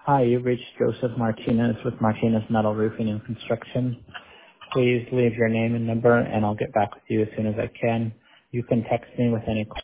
Hi, you've reached Joseph Martinez with Martinez Metal Roofing and Construction. Please leave your name and number, and I'll get back with you as soon as I can. You can text me with any